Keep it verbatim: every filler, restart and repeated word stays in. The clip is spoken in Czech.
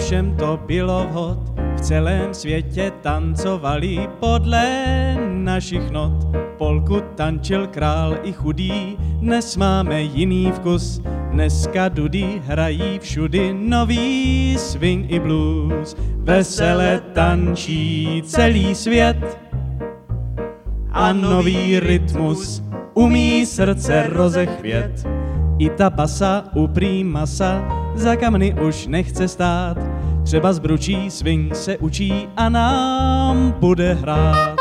všem to bylo vhod. V celém světě tancovali podle našich not. Polku tančil král i chudý, dnes máme jiný vkus. Dneska dudy hrají všudy nový swing i blues. Vesele tančí celý svět a nový rytmus umí srdce rozechvět. I ta basa u prímasa za kamny už nechce stát. Třeba zbručí swing se učí a nám bude hrát.